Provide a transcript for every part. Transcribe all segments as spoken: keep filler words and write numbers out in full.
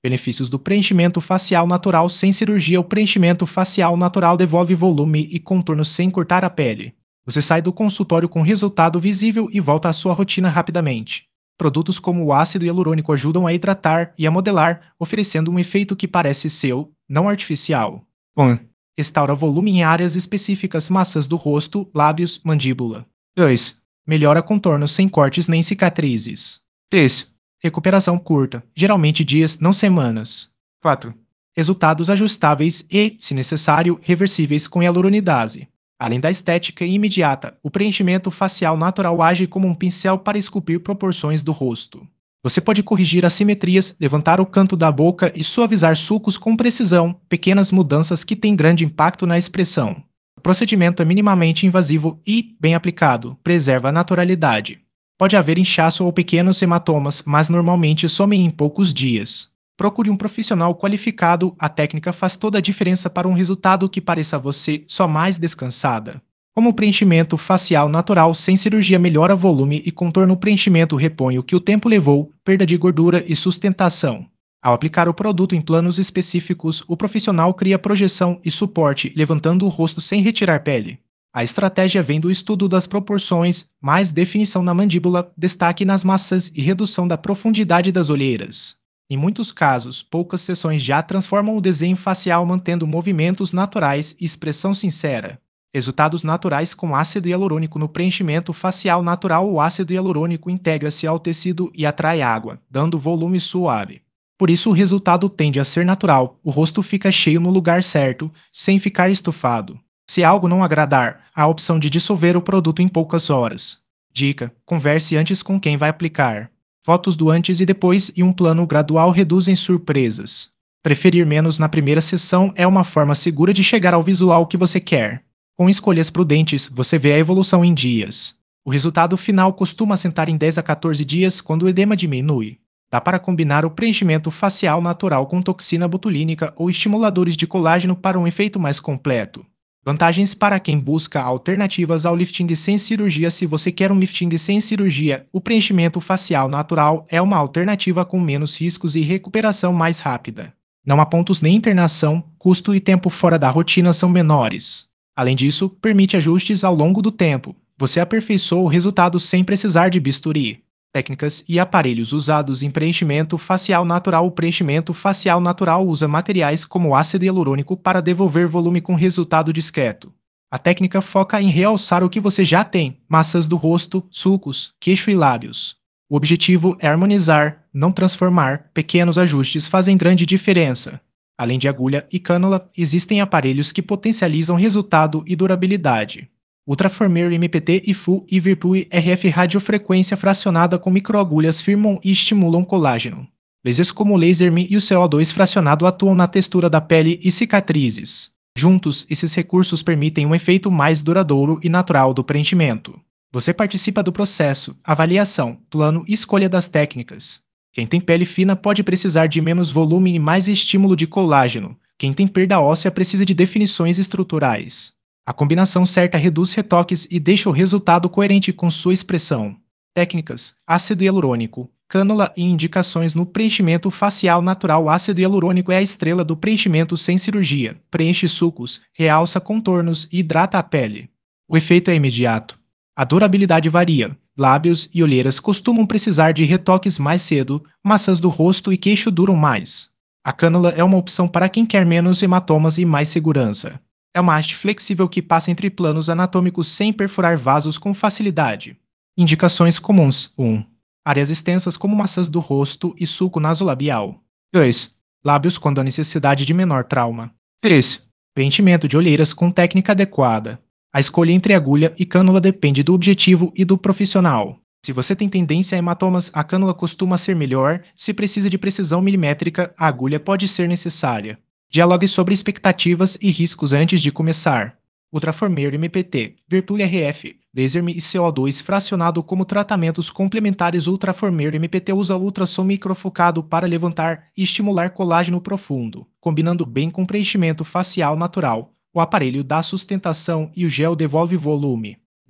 Benefícios do preenchimento facial natural sem cirurgia. O preenchimento facial natural devolve volume e contorno sem cortar a pele. Você sai do consultório com resultado visível e volta à sua rotina rapidamente. Produtos como o ácido hialurônico ajudam a hidratar e a modelar, oferecendo um efeito que parece seu, não artificial. um. Restaura volume em áreas específicas, maçãs do rosto, lábios, mandíbula. dois. Melhora contorno sem cortes nem cicatrizes. três. Recuperação curta, geralmente dias, não semanas. quatro. Resultados ajustáveis e, se necessário, reversíveis com hialuronidase. Além da estética imediata, o preenchimento facial natural age como um pincel para esculpir proporções do rosto. Você pode corrigir assimetrias, levantar o canto da boca e suavizar sulcos com precisão, pequenas mudanças que têm grande impacto na expressão. O procedimento é minimamente invasivo e, bem aplicado, preserva a naturalidade. Pode haver inchaço ou pequenos hematomas, mas normalmente somem em poucos dias. Procure um profissional qualificado, a técnica faz toda a diferença para um resultado que pareça a você só mais descansada. Como o preenchimento facial natural sem cirurgia melhora volume e contorno, o preenchimento repõe o que o tempo levou, perda de gordura e sustentação. Ao aplicar o produto em planos específicos, o profissional cria projeção e suporte, levantando o rosto sem retirar pele. A estratégia vem do estudo das proporções, mais definição na mandíbula, destaque nas maçãs e redução da profundidade das olheiras. Em muitos casos, poucas sessões já transformam o desenho facial, mantendo movimentos naturais e expressão sincera. Resultados naturais com ácido hialurônico. No preenchimento facial natural, o ácido hialurônico integra-se ao tecido e atrai água, dando volume suave. Por isso, o resultado tende a ser natural, o rosto fica cheio no lugar certo, sem ficar estufado. Se algo não agradar, há a opção de dissolver o produto em poucas horas. Dica: converse antes com quem vai aplicar. Fotos do antes e depois e um plano gradual reduzem surpresas. Preferir menos na primeira sessão é uma forma segura de chegar ao visual que você quer. Com escolhas prudentes, você vê a evolução em dias. O resultado final costuma assentar em dez a quatorze dias quando o edema diminui. Dá para combinar o preenchimento facial natural com toxina botulínica ou estimuladores de colágeno para um efeito mais completo. Vantagens para quem busca alternativas ao lifting sem cirurgia. Se você quer um lifting sem cirurgia, o preenchimento facial natural é uma alternativa com menos riscos e recuperação mais rápida. Não há pontos nem internação, custo e tempo fora da rotina são menores. Além disso, permite ajustes ao longo do tempo. Você aperfeiçoa o resultado sem precisar de bisturi. Técnicas e aparelhos usados em preenchimento facial natural. O preenchimento facial natural usa materiais como ácido hialurônico para devolver volume com resultado discreto. A técnica foca em realçar o que você já tem, maçãs do rosto, sulcos, queixo e lábios. O objetivo é harmonizar, não transformar. Pequenos ajustes fazem grande diferença. Além de agulha e cânula, existem aparelhos que potencializam resultado e durabilidade. Ultraformer M P T e Full e Virtue R F radiofrequência fracionada com microagulhas firmam e estimulam colágeno. Lasers como o Laser Me e o C O dois fracionado atuam na textura da pele e cicatrizes. Juntos, esses recursos permitem um efeito mais duradouro e natural do preenchimento. Você participa do processo, avaliação, plano e escolha das técnicas. Quem tem pele fina pode precisar de menos volume e mais estímulo de colágeno. Quem tem perda óssea precisa de definições estruturais. A combinação certa reduz retoques e deixa o resultado coerente com sua expressão. Técnicas: ácido hialurônico, cânula e indicações no preenchimento facial natural. O ácido hialurônico é a estrela do preenchimento sem cirurgia. Preenche sulcos, realça contornos e hidrata a pele. O efeito é imediato. A durabilidade varia. Lábios e olheiras costumam precisar de retoques mais cedo, maçãs do rosto e queixo duram mais. A cânula é uma opção para quem quer menos hematomas e mais segurança. É uma haste flexível que passa entre planos anatômicos sem perfurar vasos com facilidade. Indicações comuns: um. Áreas extensas como maçãs do rosto e sulco nasolabial. dois. Lábios quando há necessidade de menor trauma. três. Preenchimento de olheiras com técnica adequada. A escolha entre agulha e cânula depende do objetivo e do profissional. Se você tem tendência a hematomas, a cânula costuma ser melhor. Se precisa de precisão milimétrica, a agulha pode ser necessária. Dialogue sobre expectativas e riscos antes de começar. Ultraformer M P T, Virtue R F, Laser Me e C O dois fracionado como tratamentos complementares. Ultraformer M P T usa ultrassom microfocado para levantar e estimular colágeno profundo, combinando bem com preenchimento facial natural. O aparelho dá sustentação e o gel devolve volume.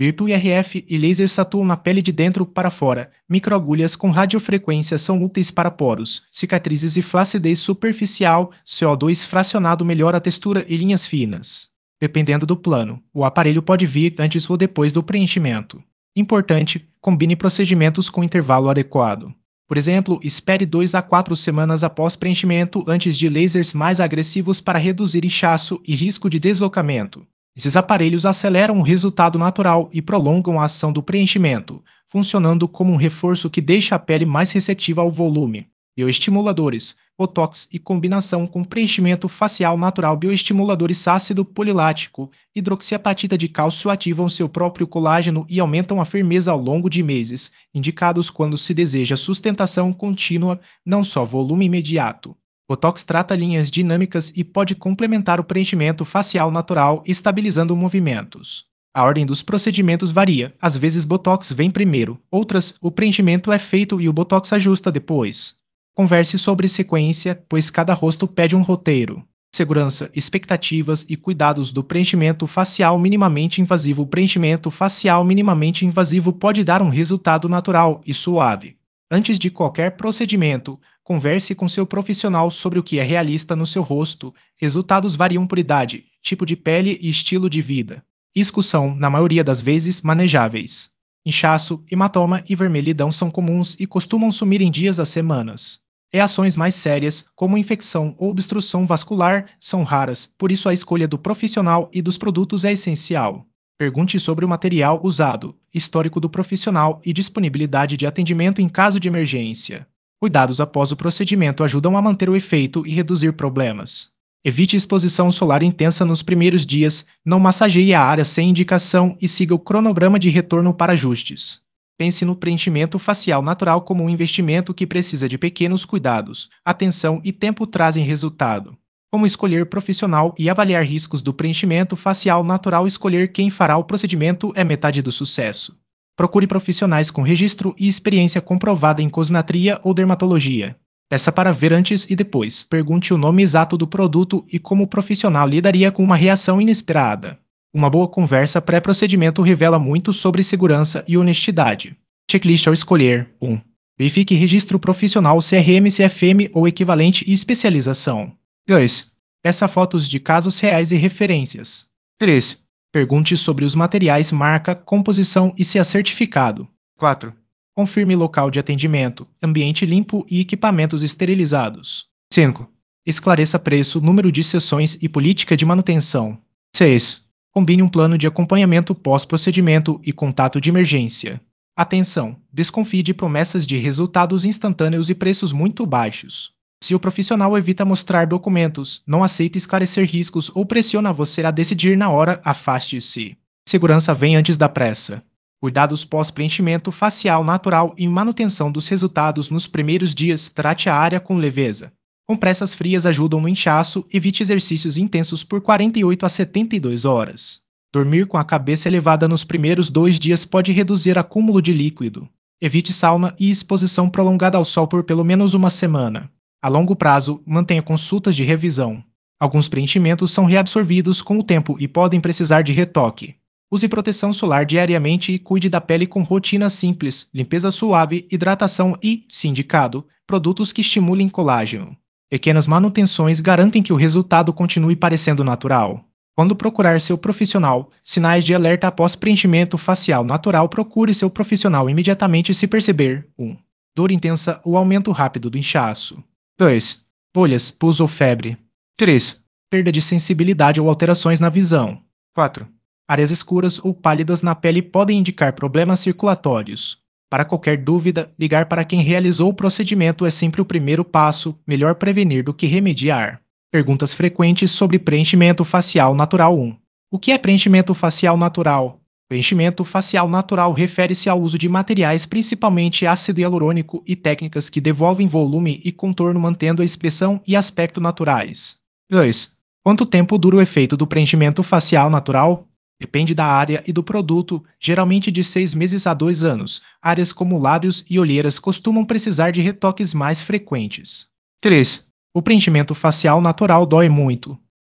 Virtu I R F e lasers atuam na pele de dentro para fora. Microagulhas com radiofrequência são úteis para poros, cicatrizes e flacidez superficial. C O dois fracionado melhora a textura e linhas finas. Dependendo do plano, o aparelho pode vir antes ou depois do preenchimento. Importante, combine procedimentos com intervalo adequado. Por exemplo, espere duas a quatro semanas após preenchimento antes de lasers mais agressivos para reduzir inchaço e risco de deslocamento. Esses aparelhos aceleram o resultado natural e prolongam a ação do preenchimento, funcionando como um reforço que deixa a pele mais receptiva ao volume. Bioestimuladores, Botox e combinação com preenchimento facial natural. Bioestimuladores ácido polilático, hidroxiapatita de cálcio ativam seu próprio colágeno e aumentam a firmeza ao longo de meses, indicados quando se deseja sustentação contínua, não só volume imediato. Botox trata linhas dinâmicas e pode complementar o preenchimento facial natural, estabilizando movimentos. A ordem dos procedimentos varia, às vezes Botox vem primeiro, outras, o preenchimento é feito e o Botox ajusta depois. Converse sobre sequência, pois cada rosto pede um roteiro. Segurança, expectativas e cuidados do preenchimento facial minimamente invasivo. O preenchimento facial minimamente invasivo pode dar um resultado natural e suave. Antes de qualquer procedimento, converse com seu profissional sobre o que é realista no seu rosto. Resultados variam por idade, tipo de pele e estilo de vida. Iscos são, na maioria das vezes, manejáveis. Inchaço, hematoma e vermelhidão são comuns e costumam sumir em dias a semanas. Reações mais sérias, como infecção ou obstrução vascular, são raras, por isso a escolha do profissional e dos produtos é essencial. Pergunte sobre o material usado, histórico do profissional e disponibilidade de atendimento em caso de emergência. Cuidados após o procedimento ajudam a manter o efeito e reduzir problemas. Evite exposição solar intensa nos primeiros dias, não massageie a área sem indicação e siga o cronograma de retorno para ajustes. Pense no preenchimento facial natural como um investimento que precisa de pequenos cuidados, atenção e tempo trazem resultado. Como escolher profissional e avaliar riscos do preenchimento facial natural. Escolher quem fará o procedimento é metade do sucesso. Procure profissionais com registro e experiência comprovada em cosmetria ou dermatologia. Peça para ver antes e depois. Pergunte o nome exato do produto e como o profissional lidaria com uma reação inesperada. Uma boa conversa pré-procedimento revela muito sobre segurança e honestidade. Checklist ao escolher. um. Verifique registro profissional C R M, C F M ou equivalente e especialização. dois. Peça fotos de casos reais e referências. três. Pergunte sobre os materiais, marca, composição e se é certificado. quatro. Confirme local de atendimento, ambiente limpo e equipamentos esterilizados. cinco. Esclareça preço, número de sessões e política de manutenção. seis. Combine um plano de acompanhamento pós-procedimento e contato de emergência. Atenção! Desconfie de promessas de resultados instantâneos e preços muito baixos. Se o profissional evita mostrar documentos, não aceita esclarecer riscos ou pressiona você a decidir na hora, afaste-se. Segurança vem antes da pressa. Cuidados pós-preenchimento facial natural e manutenção dos resultados nos primeiros dias. Trate a área com leveza. Compressas frias ajudam no inchaço. Evite exercícios intensos por quarenta e oito a setenta e duas horas. Dormir com a cabeça elevada nos primeiros dois dias pode reduzir acúmulo de líquido. Evite sauna e exposição prolongada ao sol por pelo menos uma semana. A longo prazo, mantenha consultas de revisão. Alguns preenchimentos são reabsorvidos com o tempo e podem precisar de retoque. Use proteção solar diariamente e cuide da pele com rotinas simples, limpeza suave, hidratação e, se indicado, produtos que estimulem colágeno. Pequenas manutenções garantem que o resultado continue parecendo natural. Quando procurar seu profissional, sinais de alerta após preenchimento facial natural. Procure seu profissional imediatamente se perceber um. Dor intensa ou aumento rápido do inchaço. dois. Bolhas, pus ou febre. três. Perda de sensibilidade ou alterações na visão. quatro. Áreas escuras ou pálidas na pele podem indicar problemas circulatórios. Para qualquer dúvida, ligar para quem realizou o procedimento é sempre o primeiro passo, melhor prevenir do que remediar. Perguntas frequentes sobre preenchimento facial natural. um. O que é preenchimento facial natural? Preenchimento facial natural refere-se ao uso de materiais, principalmente ácido hialurônico, e técnicas que devolvem volume e contorno mantendo a expressão e aspecto naturais. dois. Quanto tempo dura o efeito do preenchimento facial natural? Depende da área e do produto, geralmente de seis meses a dois anos. Áreas como lábios e olheiras costumam precisar de retoques mais frequentes. três. O preenchimento facial natural dói muito.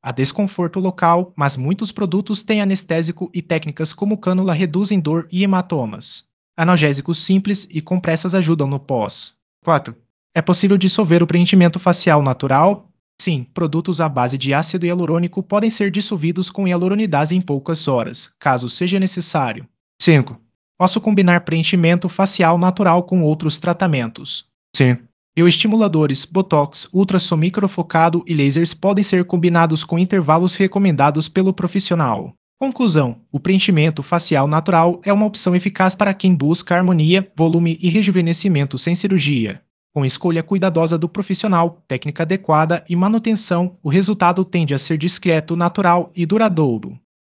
Há desconforto local, mas muitos produtos têm anestésico e técnicas como cânula reduzem dor e hematomas. Analgésicos simples e compressas ajudam no pós. quatro. É possível dissolver o preenchimento facial natural? Sim, produtos à base de ácido hialurônico podem ser dissolvidos com hialuronidase em poucas horas, caso seja necessário. cinco. Posso combinar preenchimento facial natural com outros tratamentos? Sim. Bioestimuladores, botox, ultrassomicrofocado e lasers podem ser combinados com intervalos recomendados pelo profissional. Conclusão: o preenchimento facial natural é uma opção eficaz para quem busca harmonia, volume e rejuvenescimento sem cirurgia. Com escolha cuidadosa do profissional, técnica adequada e manutenção, o resultado tende a ser discreto, natural e duradouro.